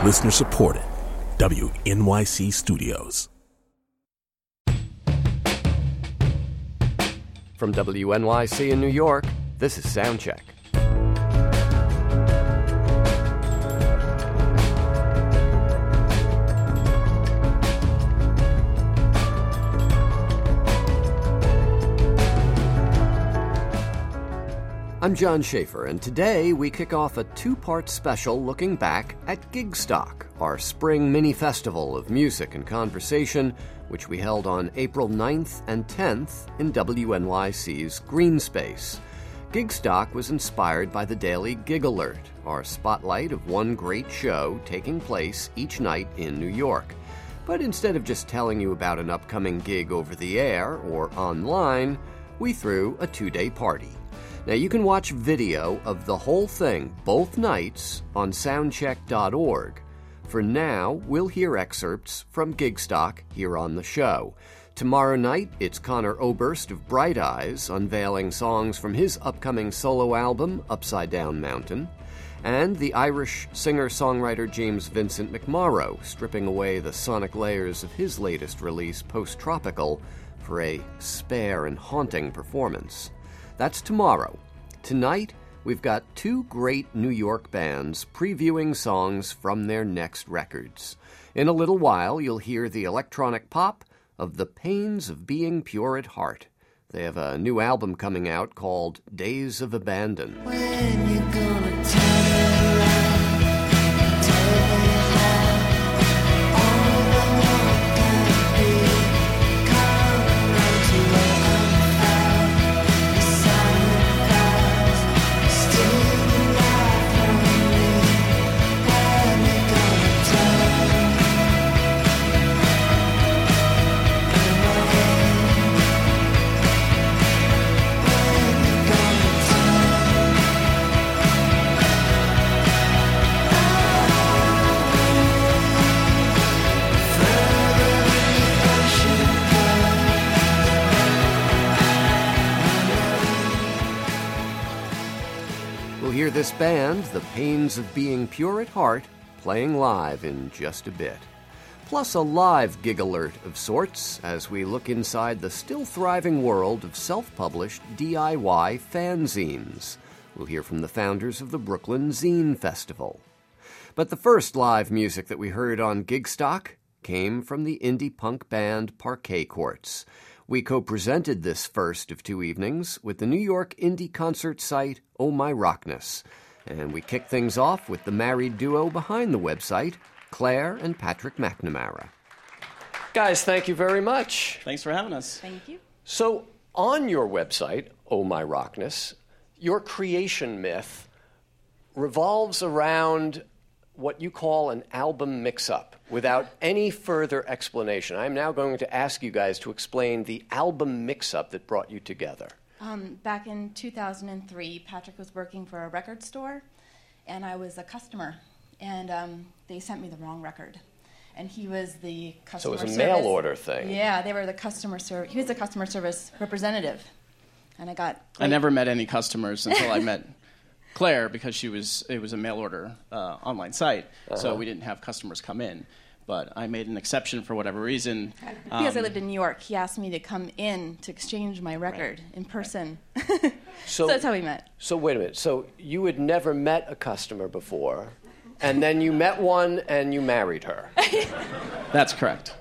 Listener supported. WNYC Studios. From WNYC in New York, this is Soundcheck. I'm John Schaefer, and today we kick off a two-part special looking back at Gigstock, our spring mini-festival of music and conversation, which we held on April 9th and 10th in WNYC's Green Space. Gigstock was inspired by the daily Gig Alert, our spotlight of one great show taking place each night in New York. But instead of just telling you about an upcoming gig over the air or online, we threw a two-day party. Now, you can watch video of the whole thing both nights on soundcheck.org. For now, we'll hear excerpts from Gigstock here on the show. Tomorrow night, it's Connor Oberst of Bright Eyes unveiling songs from his upcoming solo album, Upside Down Mountain, and the Irish singer-songwriter James Vincent McMorrow stripping away the sonic layers of his latest release, Post Tropical, for a spare and haunting performance. That's tomorrow. Tonight, we've got two great New York bands previewing songs from their next records. In a little while, you'll hear the electronic pop of The Pains of Being Pure at Heart. They have a new album coming out called Days of Abandon. When you gonna turn around, tell me how all I want can be. Come around to where I'm found. The silent vows still alive for me. When you gonna turn We'll hear this band, The Pains of Being Pure at Heart, playing live in just a bit. Plus a live Gig Alert of sorts as we look inside the still thriving world of self-published DIY fanzines. We'll hear from the founders of the Brooklyn Zine Festival. But the first live music that we heard on Gigstock came from the indie punk band Parquet Courts. We co-presented this first of two evenings with the New York indie concert site Oh My Rockness. And we kicked things off with the married duo behind the website, Claire and Patrick McNamara. Guys, thank you very much. Thanks for having us. Thank you. So, on your website, Oh My Rockness, your creation myth revolves around what you call an album mix-up without any further explanation. I'm now going to ask you guys to explain the album mix-up that brought you together. Back in 2003, Patrick was working for a record store, and I was a customer, and they sent me the wrong record. And he was the customer service. So it was a mail order thing. Yeah, they were the customer service. He was the customer service representative, and I never met any customers until I met Claire, because it was a mail order online site, so we didn't have customers come in. But I made an exception for whatever reason. Because I lived in New York, he asked me to come in to exchange my record in person. So that's how we met. So wait a minute. So you had never met a customer before, and then you met one and you married her. That's correct.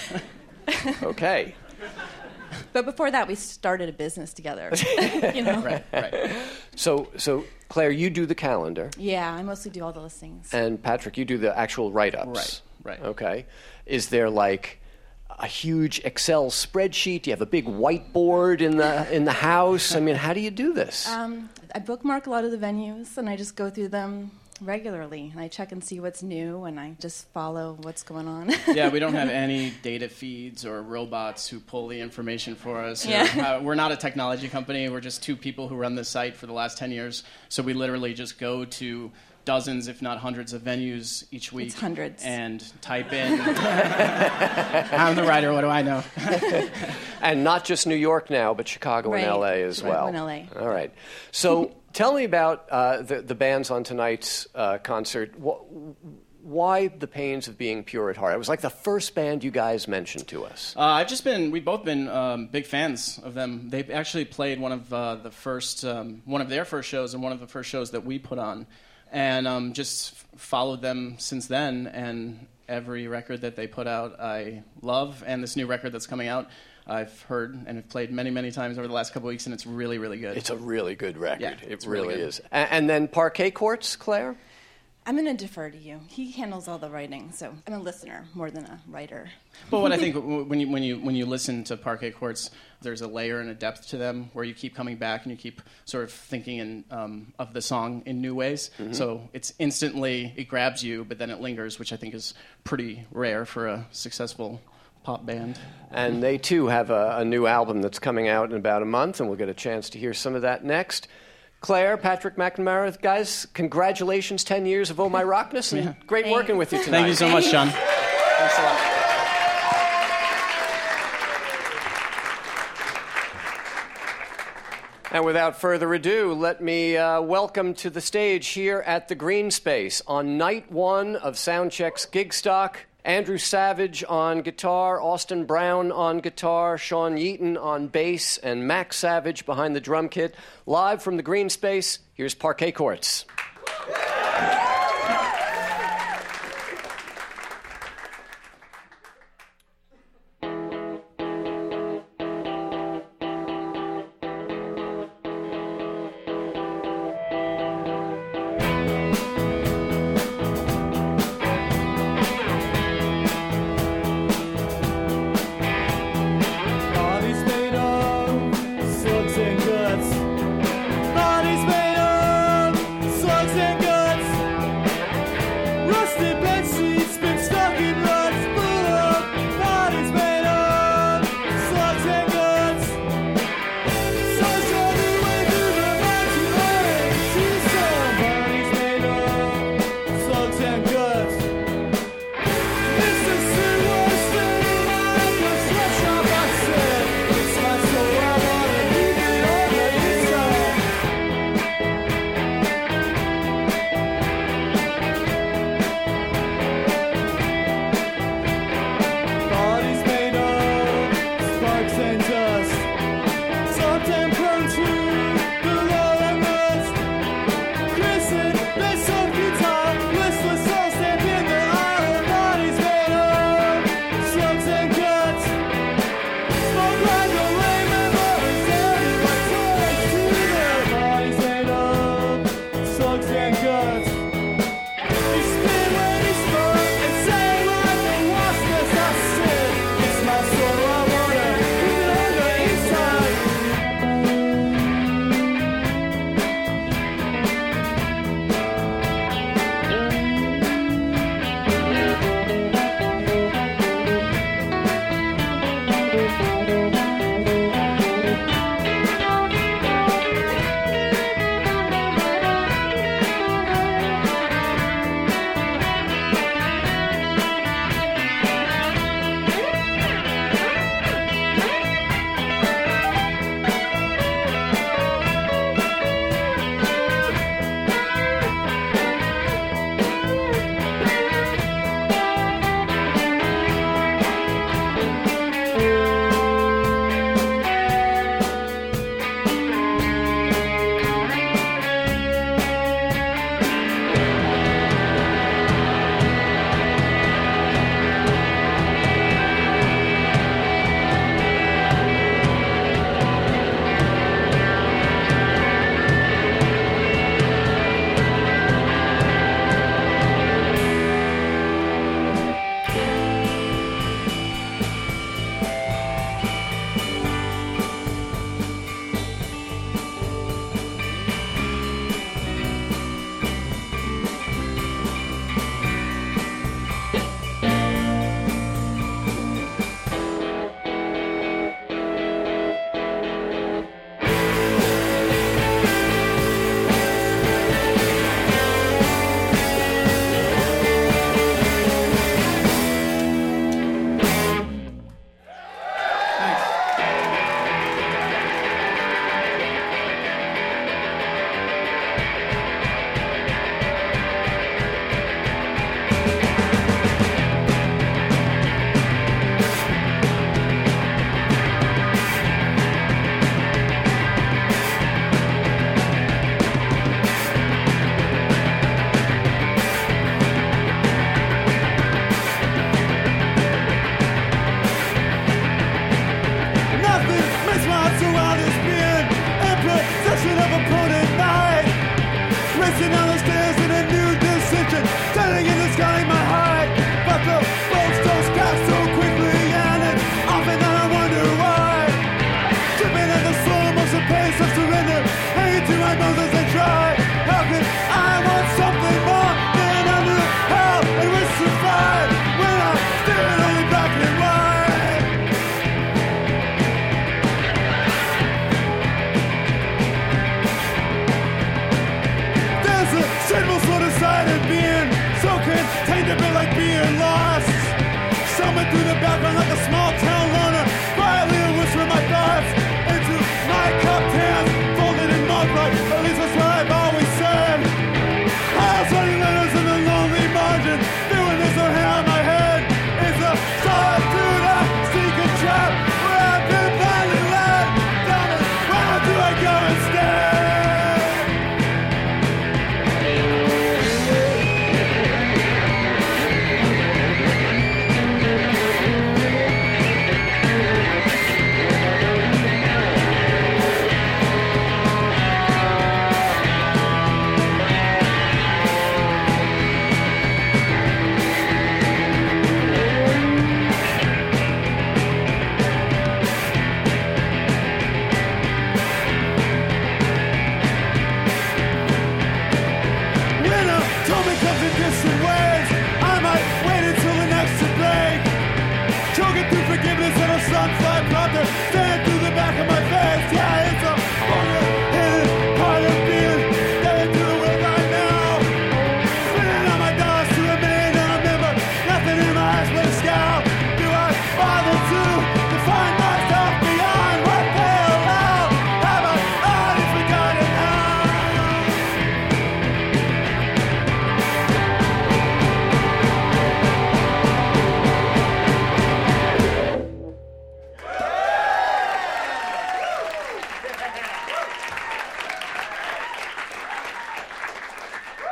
Okay. But before that, we started a business together. You know? Right. So Claire, you do the calendar. Yeah, I mostly do all the listings. And Patrick, you do the actual write-ups. Right. Okay. Is there like a huge Excel spreadsheet? Do you have a big whiteboard in the house? I mean, how do you do this? I bookmark a lot of the venues, and I just go through them regularly, and I check and see what's new, and I just follow what's going on. Yeah, we don't have any data feeds or robots who pull the information for us. Yeah. We're not a technology company. We're just two people who run this site for the last 10 years. So we literally just go to dozens, if not hundreds, of venues each week. It's hundreds. And type in. I'm the writer, what do I know? And not just New York now, but Chicago and L.A. as well. In L.A. All right. So tell me about the bands on tonight's concert. why the pains of being pure at heart? It was like the first band you guys mentioned to us. We've both been big fans of them. They actually played one of their first shows and one of the first shows that we put on, and just followed them since then. And every record that they put out, I love. And this new record that's coming out, I've heard and have played many, many times over the last couple of weeks, and it's really, really good. It's a really good record. Yeah, it really really good. is. And then Parquet Courts, Claire? I'm going to defer to you. He handles all the writing, so I'm a listener more than a writer. But what I think when you listen to Parquet Courts, there's a layer and a depth to them where you keep coming back and you keep sort of thinking of the song in new ways. Mm-hmm. So it grabs you, but then it lingers, which I think is pretty rare for a successful pop band. And they, too, have a new album that's coming out in about a month, and we'll get a chance to hear some of that next. Claire, Patrick McNamara, guys, congratulations, 10 years of Oh My Rockness, and great working with you tonight. Thank you so much, John. Thanks a lot. And without further ado, let me welcome to the stage here at the Green Space on night one of Soundcheck's Gigstock, Andrew Savage on guitar, Austin Brown on guitar, Sean Yeaton on bass, and Max Savage behind the drum kit. Live from the Green Space, here's Parquet Courts. Bodies made of slugs and guts. Bodies made of slugs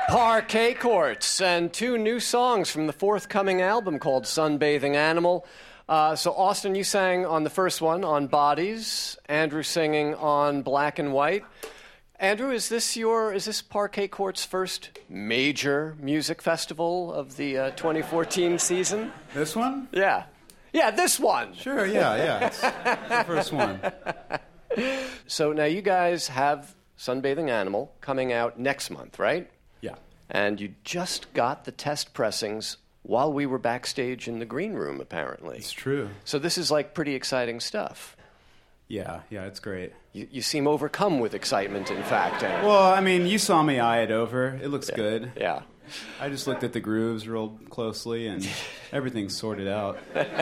Parquet Courts, and 2 new songs from the forthcoming album called Sunbathing Animal. So, Austin, you sang on the first one, on Bodies. Andrew singing on Black and White. Andrew, is this Parquet Courts' first major music festival of the 2014 season? This one? Yeah. Yeah, this one. Sure, yeah. It's the first one. So now you guys have Sunbathing Animal coming out next month, right? Yeah. And you just got the test pressings while we were backstage in the green room, apparently. It's true. So this is like pretty exciting stuff. Yeah, it's great. You seem overcome with excitement, in fact. Well, I mean, you saw me eye it over. It looks good. Yeah. I just looked at the grooves real closely, and everything's sorted out.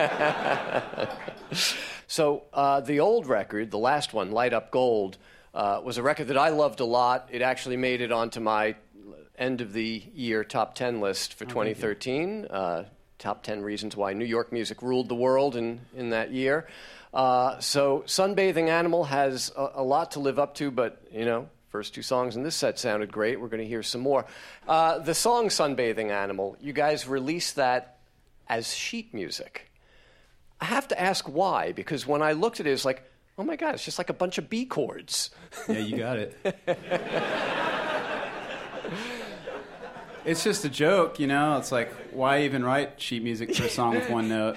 So the old record, the last one, Light Up Gold, was a record that I loved a lot. It actually made it onto my end-of-the-year top 10 list for 2013. Top 10 reasons why New York music ruled the world in that year. So Sunbathing Animal has a lot to live up to, but, first 2 songs in this set sounded great. We're going to hear some more. The song Sunbathing Animal, you guys released that as sheet music. I have to ask why, because when I looked at it, it's like, oh my God, it's just like a bunch of B chords. Yeah, you got it. It's just a joke, It's like, why even write sheet music for a song with one note?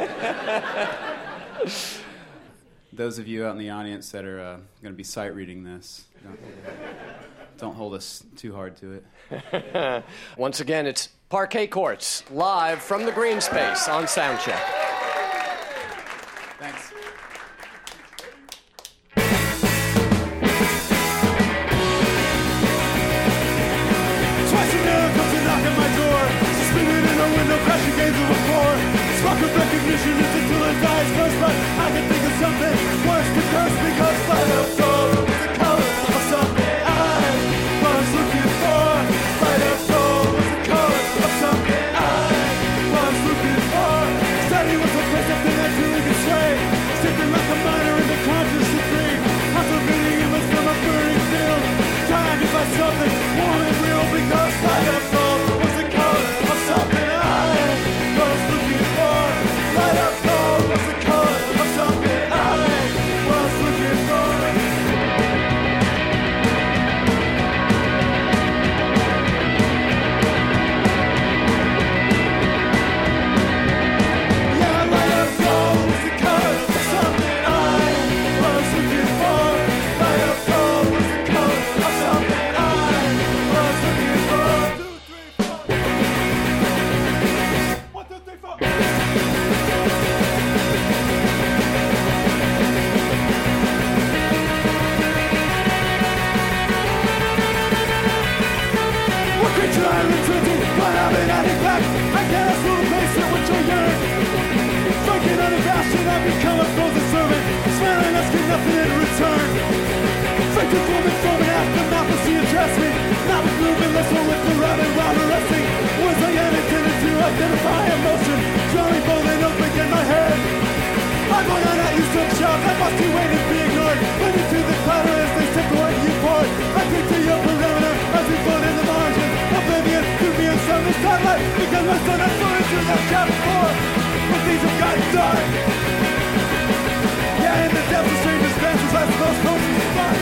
Those of you out in the audience that are going to be sight reading this, don't hold us too hard to it. Once again, it's Parquet Courts, live from the green space on Soundcheck. Thanks. Twice a year comes a knock at my door, suspended in a window, crashing games of a floor. Spark of recognition is until it dies first, but I can think of something worse to curse, because light up gold is the color of something I was looking for. Light up gold is the color of something I was looking for. Said he was a place up in that truly could sway, sticking like a miner in the conscious supreme. Contemplating image from a burning field, trying to find something warm and real, because light up gold was the color of something I was looking for. Light up gold was the color of something I was looking for. Yeah, light up gold was the color of something I was looking for. Light up gold was the color of something I was looking for. 1, 2, 3, 4. 1, 2, 3, 4. What creature I return to, but I've been adding back. I can't ask for a place in which I yearn. Franken unabashed, and I've become a frozen servant, swearing asking nothing in return. Fake to form and foam and aftermath will see and trust me. Not with movement, less one with the rabbit while arresting. Words I am intended to identify emotion, drawing bold and open in my head. I'm going on at you some shout, I must be waiting to be ignored. Waiting to the clatter as they step toward you poured. I think to your perimeter as we float in the margin. Oblivion to me in sunless starlight, because my son has flown into that chapter 4. But things have gotten dark. Yeah, in the depths of strange expanses, I suppose coaches is fun.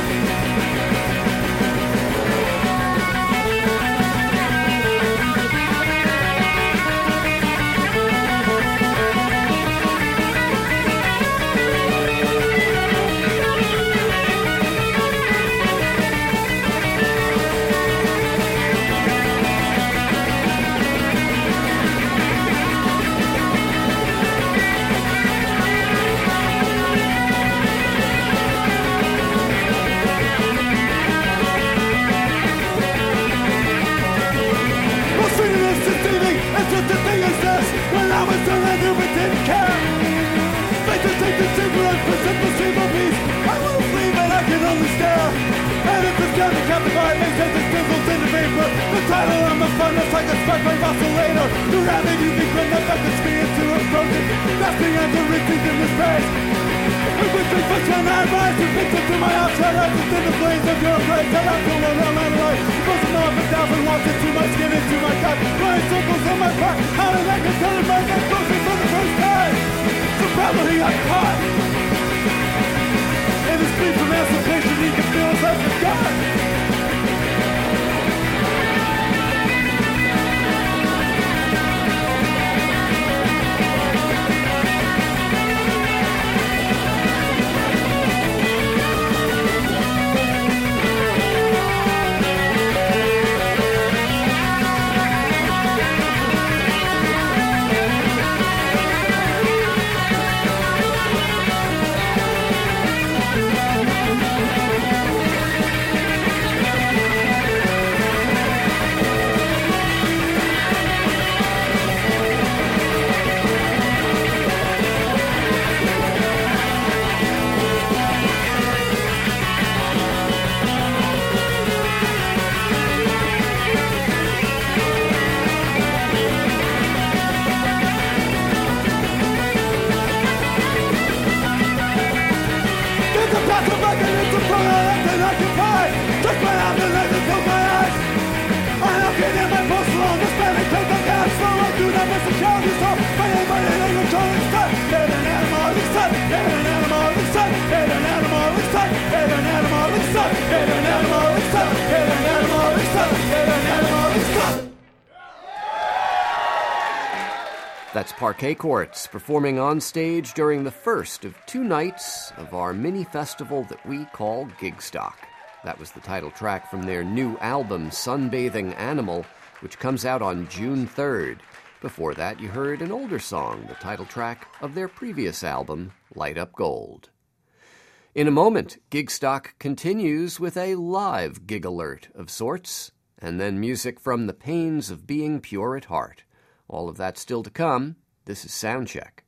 When I was young, I knew but didn't care. Fate to take the saber and present the single piece. I will flee, but I can only stare. And if it's time to captivate, they take the symbols into vapor. The title of my furnace like a sparkling oscillator. The rabbit you think when the beckons me into approach it. Grasping at the rethinking this space. And with the first when I rise to victim to my outside eyes within the flames of your embrace. I don't feel around my life. Frozen off 1,000 walks into my skin, into my gut. Flying circles in my back. How did I get telling my neck closer for the first time? So probably I caught. And this plea for emancipation, he can feel as I forgot. That's Parquet Courts performing on stage during the first of 2 nights of our mini festival that we call Gigstock. That was the title track from their new album, Sunbathing Animal, which comes out on June 3rd. Before that, you heard an older song, the title track of their previous album, Light Up Gold. In a moment, Gigstock continues with a live gig alert of sorts, and then music from The Pains of Being Pure at Heart. All of that still to come. This is Soundcheck.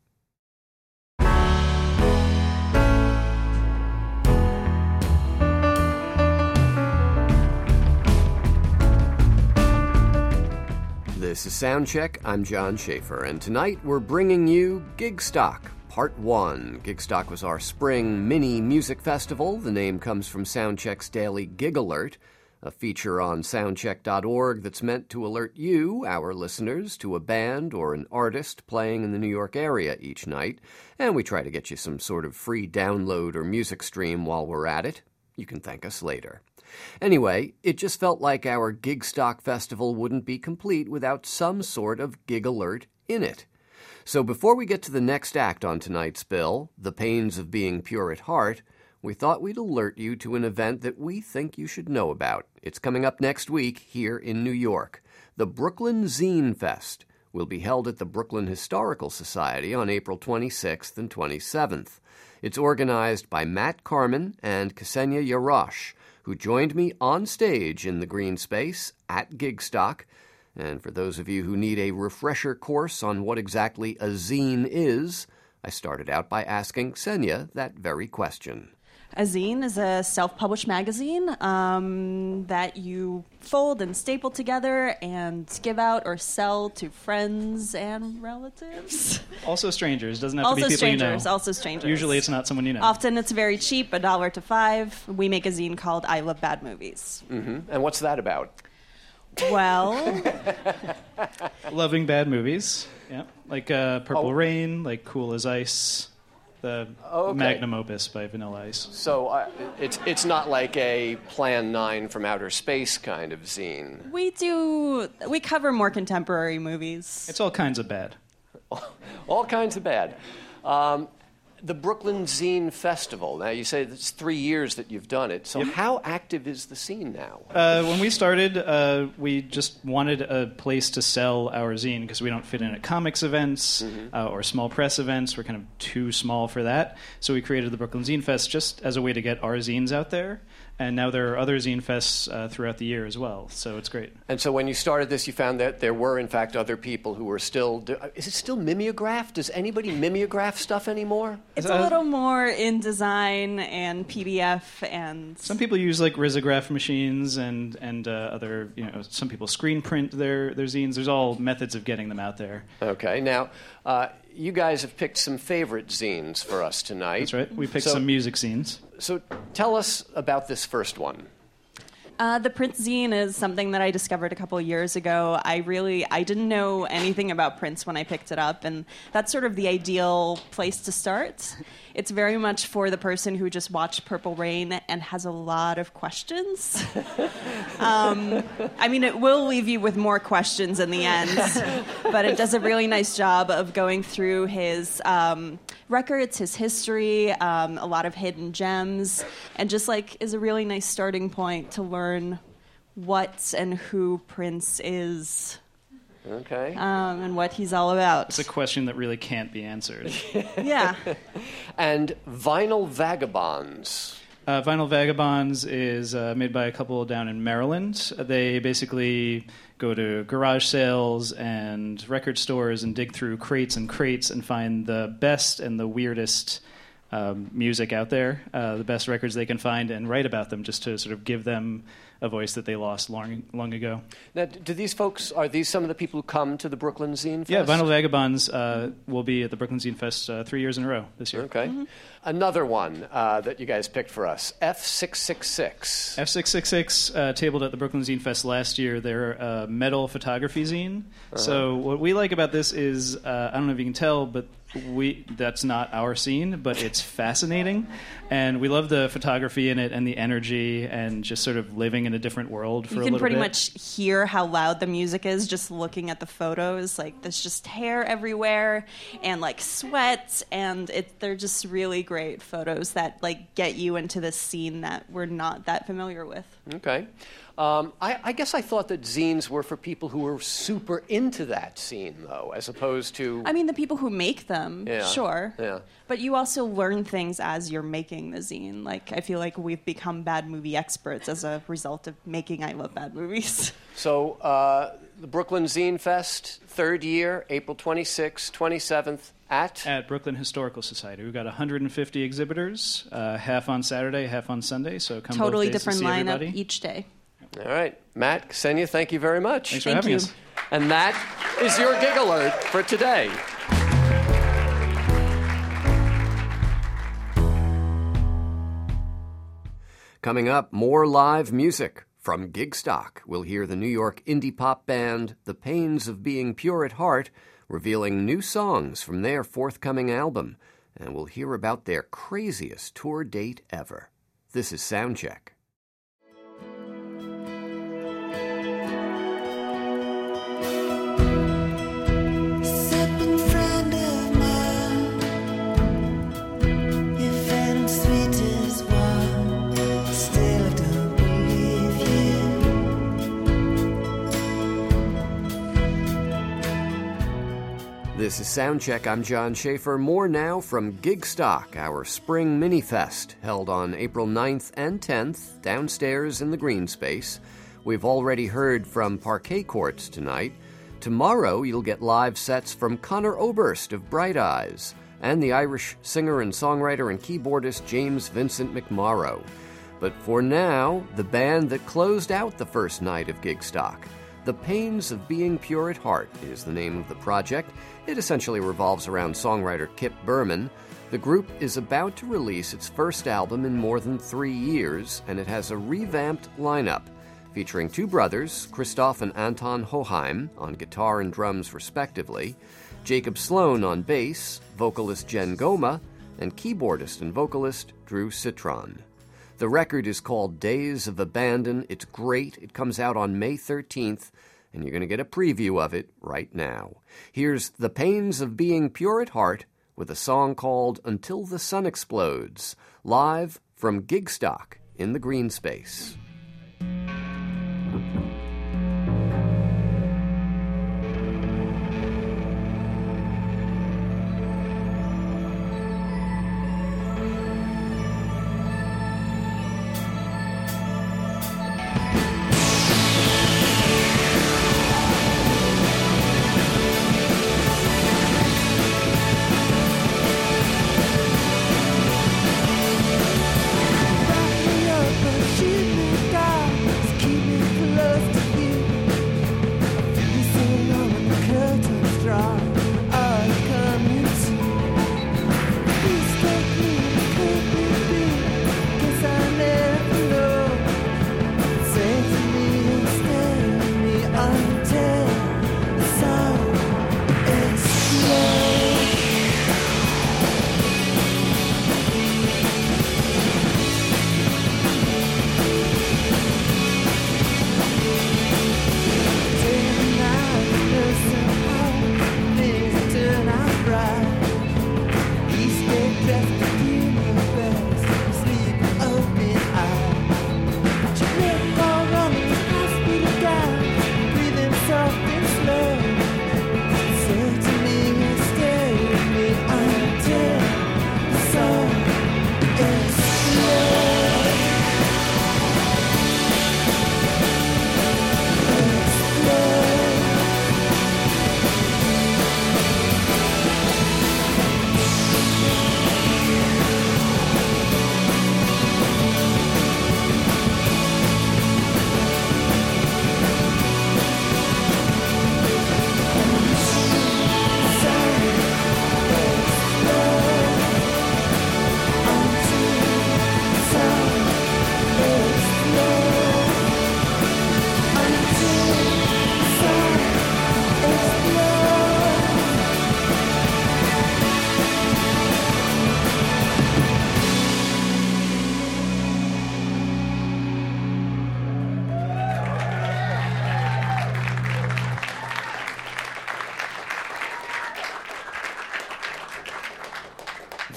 This is Soundcheck. I'm John Schaefer, and tonight we're bringing you Gigstock, Part 1. Gigstock was our spring mini music festival. The name comes from Soundcheck's daily Gig Alert, a feature on soundcheck.org that's meant to alert you, our listeners, to a band or an artist playing in the New York area each night, and we try to get you some sort of free download or music stream while we're at it. You can thank us later. Anyway, it just felt like our Gigstock festival wouldn't be complete without some sort of gig alert in it. So before we get to the next act on tonight's bill, The Pains of Being Pure at Heart, we thought we'd alert you to an event that we think you should know about. It's coming up next week here in New York. The Brooklyn Zine Fest will be held at the Brooklyn Historical Society on April 26th and 27th. It's organized by Matt Carman and Ksenia Yarosh, who joined me on stage in the green space at Gigstock. And for those of you who need a refresher course on what exactly a zine is, I started out by asking Ksenia that very question. A zine is a self-published magazine that you fold and staple together and give out or sell to friends and relatives. Also strangers. Doesn't have to be people you know. Also strangers. Usually it's not someone you know. Often it's very cheap, $1 to $5. We make a zine called I Love Bad Movies. Mm-hmm. And what's that about? Well... Loving bad movies. Yeah. Like Purple Rain, like Cool as Ice. The magnum opus by Vanilla Ice. So it's not like a Plan 9 from outer space kind of zine. We cover more contemporary movies. It's all kinds of bad. All kinds of bad. The Brooklyn Zine Festival. Now, you say it's 3 years that you've done it. So how active is the scene now? When we started, we just wanted a place to sell our zine because we don't fit in at comics events or small press events. We're kind of too small for that. So we created the Brooklyn Zine Fest just as a way to get our zines out there. And now there are other zine fests throughout the year as well, so it's great. And so when you started this, you found that there were, in fact, other people who were still... Is it still mimeograph? Does anybody mimeograph stuff anymore? It's a little more in design and PDF and... Some people use like risograph machines and other, some people screen print their zines. There's all methods of getting them out there. Okay, now... you guys have picked some favorite zines for us tonight. That's right. We picked some music zines. So tell us about this first one. The Prince zine is something that I discovered a couple of years ago. I didn't know anything about Prince when I picked it up, and that's sort of the ideal place to start. It's very much for the person who just watched Purple Rain and has a lot of questions. It will leave you with more questions in the end, but it does a really nice job of going through his records, his history, a lot of hidden gems, and just is a really nice starting point to learn what and who Prince is. Okay. And what he's all about. It's a question that really can't be answered. Yeah. And Vinyl Vagabonds. Vinyl Vagabonds is made by a couple down in Maryland. They basically go to garage sales and record stores and dig through crates and find the best and the weirdest music out there, the best records they can find, and write about them just to sort of give them a voice that they lost long ago. Now, are these some of the people who come to the Brooklyn Zine Fest? Yeah, Vinyl Vagabonds will be at the Brooklyn Zine Fest 3 years in a row this year. Okay. Mm-hmm. Another one that you guys picked for us, F666. F666 tabled at the Brooklyn Zine Fest last year. They're a metal photography zine. So what we like about this is, I don't know if you can tell, but that's not our scene, but it's fascinating. And we love the photography in it and the energy and just sort of living in a different world for a little bit. You can pretty much hear how loud the music is just looking at the photos. There's just hair everywhere and sweat, and they're just really great photos that get you into this scene that we're not that familiar with. Okay. I guess I thought that zines were for people who were super into that scene, though, as opposed to... the people who make them, sure. Yeah. But you also learn things as you're making the zine. I feel like we've become bad movie experts as a result of making I Love Bad Movies. So, the Brooklyn Zine Fest, third year, April 26th, 27th, At Brooklyn Historical Society. We've got 150 exhibitors, half on Saturday, half on Sunday, so come totally both days different to see lineup everybody. each day. All right. Matt, Ksenia, thank you very much. Thanks for having us. And that is your Gig Alert for today. Coming up, more live music. From Gigstock, we'll hear the New York indie pop band The Pains of Being Pure at Heart revealing new songs from their forthcoming album, and we'll hear about their craziest tour date ever. This is Soundcheck. This is Soundcheck. I'm John Schaefer. More now from Gigstock, our spring mini-fest held on April 9th and 10th downstairs in the green space. We've already heard from Parquet Courts tonight. Tomorrow you'll get live sets from Conor Oberst of Bright Eyes and the Irish singer and songwriter and keyboardist James Vincent McMorrow. But for now, the band that closed out the first night of Gigstock. The Pains of Being Pure at Heart is the name of the project. It essentially revolves around songwriter Kip Berman. The group is about to release its first album in more than 3 years, and it has a revamped lineup featuring two brothers, Christoph and Anton Hoheim, on guitar and drums respectively, Jacob Sloan on bass, vocalist Jen Goma, and keyboardist and vocalist Drew Citron. The record is called Days of Abandon. It's great. It comes out on May 13th, and you're going to get a preview of it right now. Here's The Pains of Being Pure at Heart with a song called Until the Sun Explodes, live from Gigstock in the Green Space.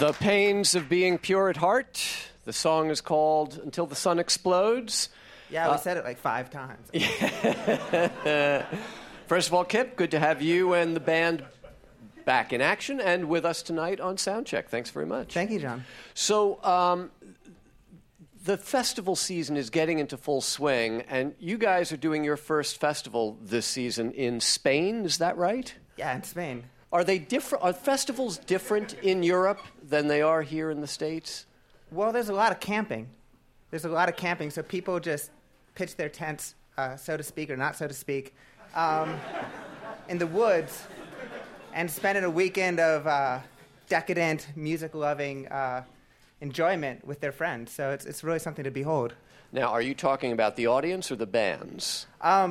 The Pains of Being Pure at Heart. The song is called Until the Sun Explodes. Yeah, we said it like 5 times. First of all, Kip, good to have you and the band back in action and with us tonight on Soundcheck. Thanks very much. Thank you, John. So, the festival season is getting into full swing, and you guys are doing your first festival this season in Spain. Is that right? Yeah, in Spain. Are they different? Are festivals different in Europe than they are here in the States? Well, there's a lot of camping. So people just pitch their tents, so to speak, or not so to speak, in the woods and spend a weekend of decadent, music-loving enjoyment with their friends. So it's really something to behold. Now, are you talking about the audience or the bands?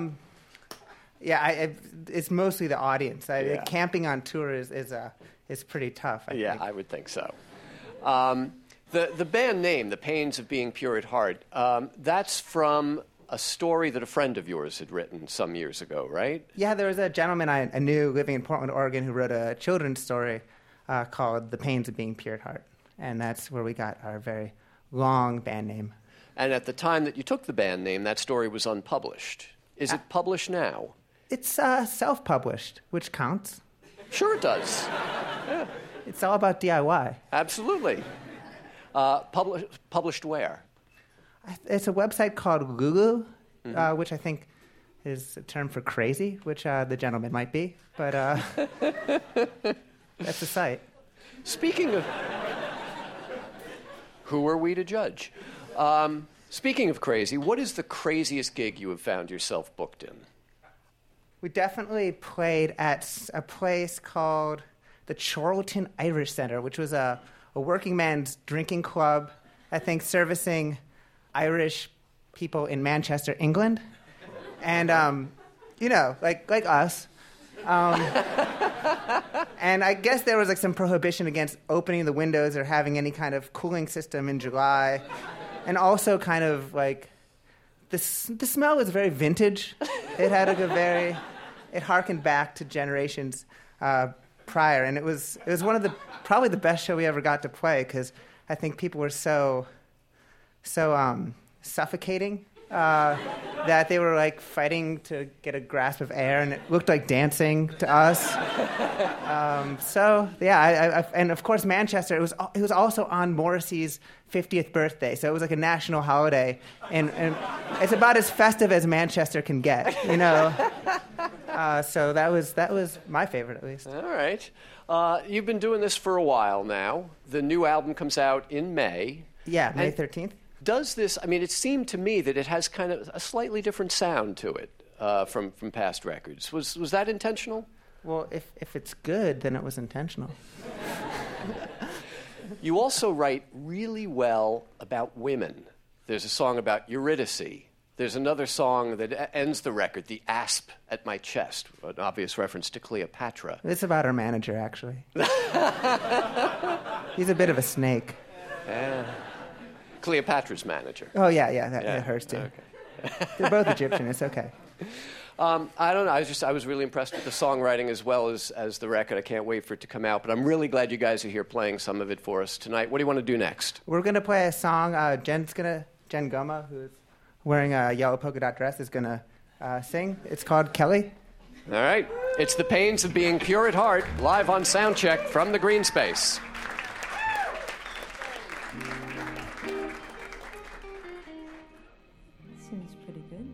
Yeah, it's mostly the audience. Camping on tour is pretty tough, I think. I would think so. The band name, The Pains of Being Pure at Heart, that's from a story that a friend of yours had written some years ago, right? Yeah, there was a gentleman I knew living in Portland, Oregon, who wrote a children's story called The Pains of Being Pure at Heart. And that's where we got our very long band name. And at the time that you took the band name, that story was unpublished. Is it published now? It's self-published, which counts. Sure it does. Yeah. It's all about DIY. Absolutely. Published where? It's a website called Lulu, which I think is a term for crazy, which the gentleman might be. But that's the site. Speaking of... Who are we to judge? Speaking of crazy, what is the craziest gig you have found yourself booked in? We definitely played at a place called the Chorlton Irish Center, which was a working man's drinking club, I think, servicing Irish people in Manchester, England. And, like us. And I guess there was like some prohibition against opening the windows or having any kind of cooling system in July. And also kind of like, the smell was very vintage. It had it harkened back to generations prior. And it was one of probably the best show we ever got to play, because I think people were so suffocating that they were like fighting to get a grasp of air, and it looked like dancing to us. And of course Manchester. It was also on Morrissey's 50th birthday, so it was like a national holiday, and it's about as festive as Manchester can get, you know. So that was my favorite, at least. All right. You've been doing this for a while now. The new album comes out in May. Yeah, May 13th. Does this, it seemed to me that it has kind of a slightly different sound to it from past records. Was that intentional? Well, if it's good, then it was intentional. You also write really well about women. There's a song about Eurydice. There's another song that ends the record, The Asp at My Chest, an obvious reference to Cleopatra. It's about our manager, actually. He's a bit of a snake. Cleopatra's manager. Oh, yeah, hers too. Okay. They're both Egyptian, it's okay. I don't know, I was really impressed with the songwriting as well as the record. I can't wait for it to come out, but I'm really glad you guys are here playing some of it for us tonight. What do you want to do next? We're going to play a song, Jen Goma, who's wearing a yellow polka dot dress, is going to sing. It's called Kelly. All right. It's The Pains of Being Pure at Heart, live on Soundcheck from the Green Space. Seems pretty good.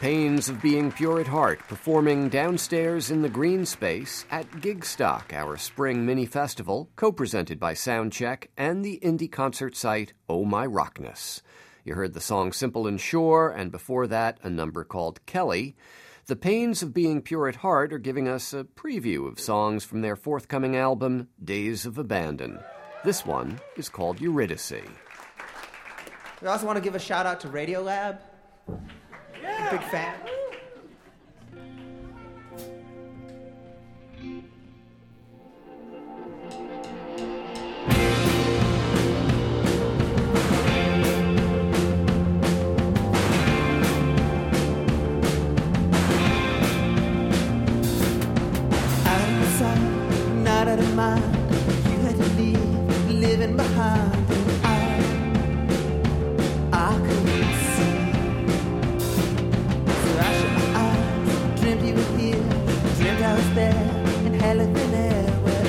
Pains of Being Pure at Heart, performing downstairs in the green space at Gigstock, our spring mini-festival, co-presented by Soundcheck and the indie concert site Oh My Rockness. You heard the song Simple and Sure, and before that, a number called Kelly. The Pains of Being Pure at Heart are giving us a preview of songs from their forthcoming album, Days of Abandon. This one is called Eurydice. We also want to give a shout out to Radiolab. Yeah. Big fan. Out of sight, not out of mind. You had to leave, living behind. I couldn't see. So I shut my eyes, dreamt you were here, dreamt I was there, and hell had been there where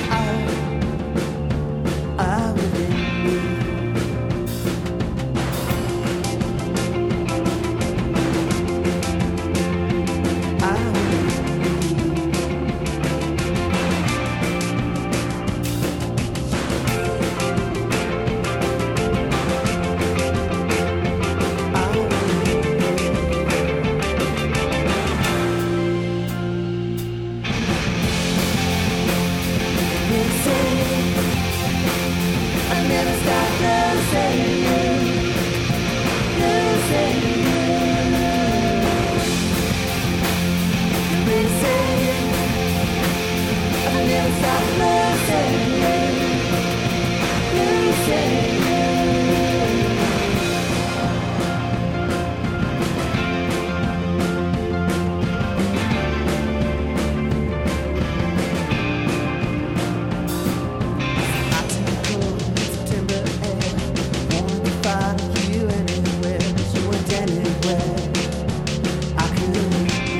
I within me.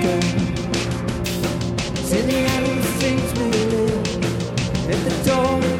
At the door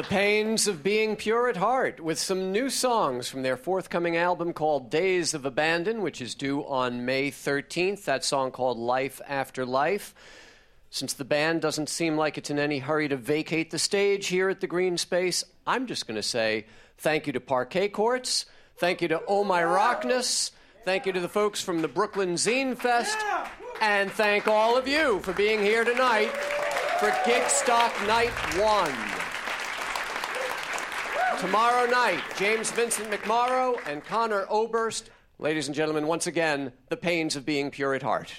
The Pains of Being Pure at Heart, with some new songs from their forthcoming album called Days of Abandon, which is due on May 13th. That song called Life After Life. Since the band doesn't seem like it's in any hurry to vacate the stage here at the Green Space, I'm just going to say thank you to Parquet Courts, thank you to Oh My Rockness, thank you to the folks from the Brooklyn Zine Fest, and thank all of you for being here tonight for Gigstock Night 1. Tomorrow night, James Vincent McMorrow and Connor Oberst. Ladies and gentlemen, once again, The Pains of Being Pure at Heart.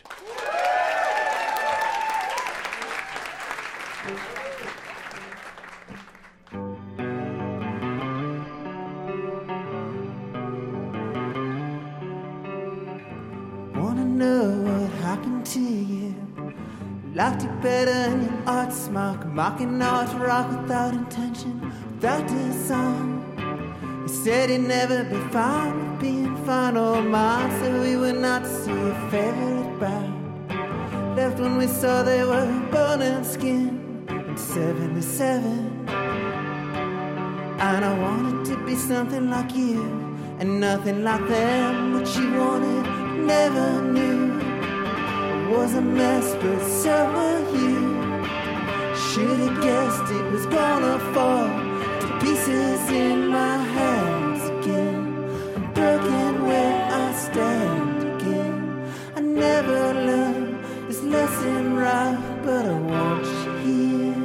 Wanna know what happened to you? Liked it better in your art smock, mocking art rock without intention, without design. You said you'd never be fine with being fine or mine, so we were not to see your favorite band. Left when we saw they were bone and skin in 77. And I wanted to be something like you and nothing like them. What you wanted, never knew. Was a mess, but so were you. Should've guessed it was gonna fall to pieces in my hands again. I'm broken where I stand again. I never learned this lesson right, but I want you here.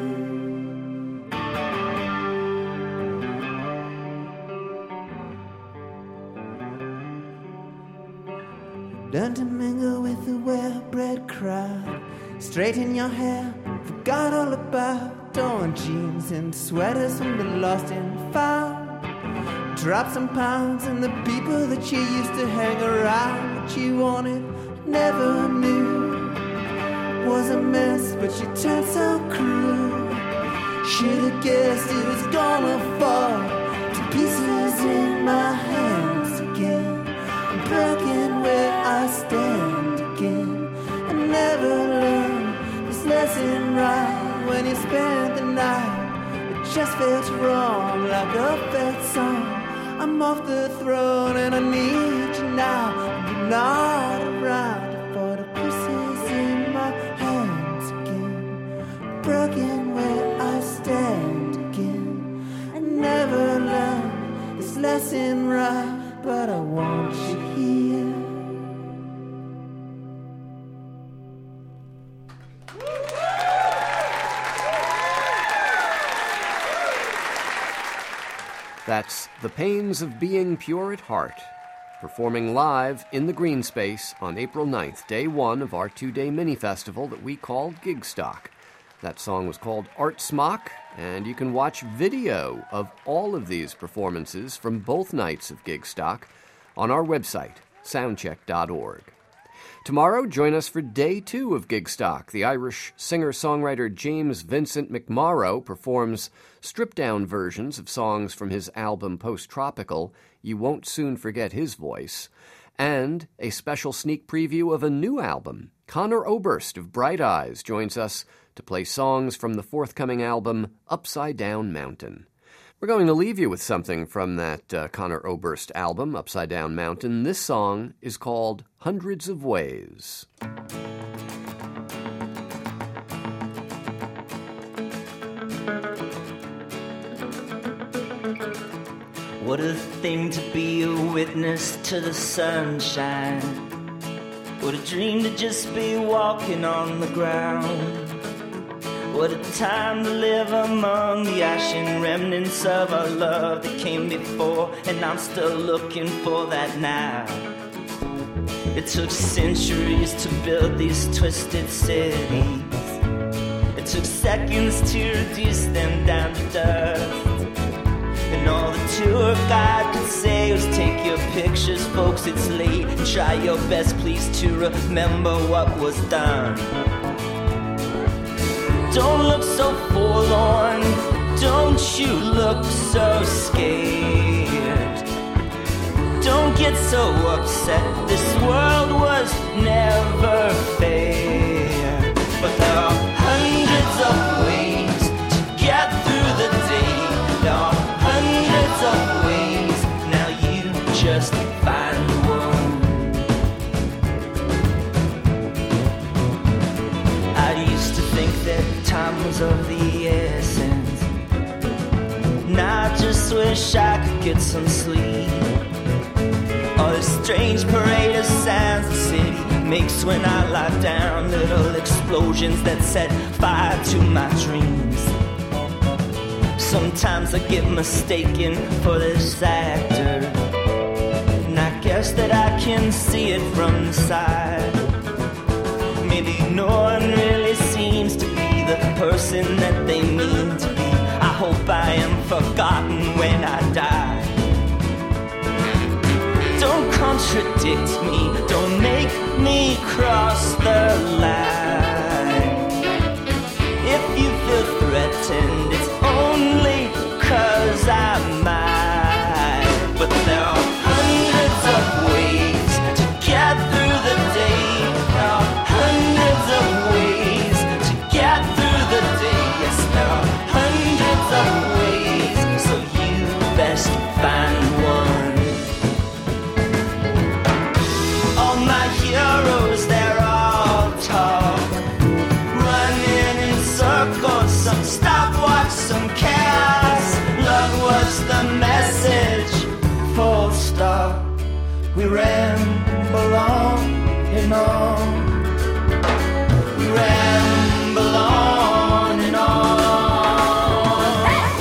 Learn to mingle with the well-bred crowd. Straighten your hair, forgot all about torn jeans and sweaters from the lost and found. Drop some pounds and the people that you used to hang around. What you wanted, never knew. Was a mess, but you turned so cruel. Should've guessed it was gonna fall to pieces in my hands again. I'm broken where I stand again. I never learned this lesson right. When you spent the night, it just felt wrong, like a felt song. I'm off the throne and I need you now. You're not around for the pieces in my hands again. Broken where I stand again. I never learned this lesson right, but I want you here. That's The Pains of Being Pure at Heart, performing live in the Green Space on April 9th, day one of our two-day mini-festival that we called Gigstock. That song was called Art Smock, and you can watch video of all of these performances from both nights of Gigstock on our website, soundcheck.org. Tomorrow, join us for day two of Gigstock. The Irish singer-songwriter James Vincent McMorrow performs stripped-down versions of songs from his album Post-Tropical, You Won't Soon Forget His Voice, and a special sneak preview of a new album. Connor Oberst of Bright Eyes joins us to play songs from the forthcoming album Upside Down Mountain. We're going to leave you with something from that Connor Oberst album, Upside Down Mountain. This song is called Hundreds of Ways. What a thing to be a witness to the sunshine. What a dream to just be walking on the ground. What a time to live among the ashen remnants of our love that came before, and I'm still looking for that now. It took centuries to build these twisted cities. It took seconds to reduce them down to dust. And all the tour guide could say was take your pictures, folks, it's late. Try your best, please, to remember what was done. Don't look so forlorn, don't you look so scared. Don't get so upset, this world was never fair. But there are hundreds of ways to get through the day, just find one. I used to think that time was of the essence, and I just wish I could get some sleep. All this strange parade of sounds the city makes when I lie down, little explosions that set fire to my dreams. Sometimes I get mistaken for this actor, and I guess that I can see it from the side. Maybe no one really seems to be the person that they mean to be. I hope I am forgotten when I die. Don't contradict me, don't make me cross the line. If you feel threatened, it's only 'cause I might. But there are hundreds of ways to get through the day. There are hundreds of ways to get through the day. Yes, there are hundreds of ways, so you best find one. All my heroes, they're all talk, running in circles, some stopwatch, some chaos. Love was the message, full stop. We ramble on and on. We ramble on and on.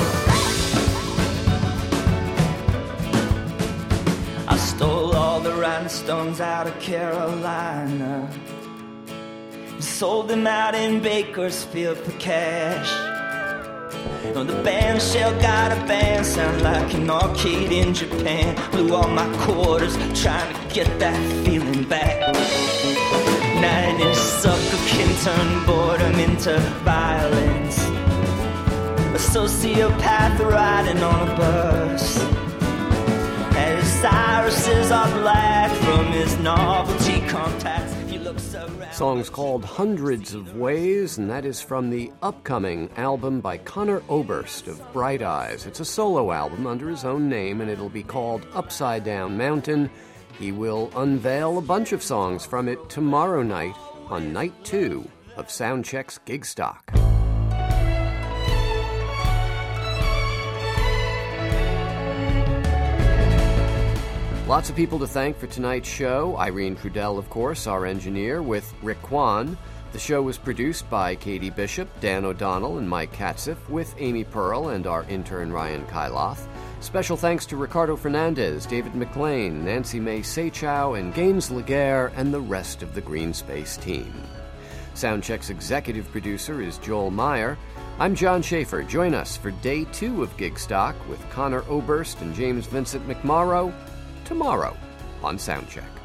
I stole all the rhinestones out of Carolina, sold them out in Bakersfield for cash. Oh, the band shell got a band sound like an arcade in Japan. Blew all my quarters trying to get that feeling back. 9-inch sucker can turn boredom into violence. A sociopath riding on a bus. And his irises are black from his novelty contacts. He looks around. Song's called Hundreds of Ways, and that is from the upcoming album by Conor Oberst of Bright Eyes. It's a solo album under his own name, and it'll be called Upside Down Mountain. He will unveil a bunch of songs from it tomorrow night on night 2 of Soundcheck's Gigstock. Lots of people to thank for tonight's show. Irene Trudell, of course, our engineer, with Rick Kwan. The show was produced by Katie Bishop, Dan O'Donnell, and Mike Katziff, with Amy Pearl and our intern Ryan Kyloth. Special thanks to Ricardo Fernandez, David McLean, Nancy Mae Seychow, and Gaines Laguerre, and the rest of the Green Space team. Soundcheck's executive producer is Joel Meyer. I'm John Schaefer. Join us for Day 2 of Gigstock with Conor Oberst and James Vincent McMorrow tomorrow on Soundcheck.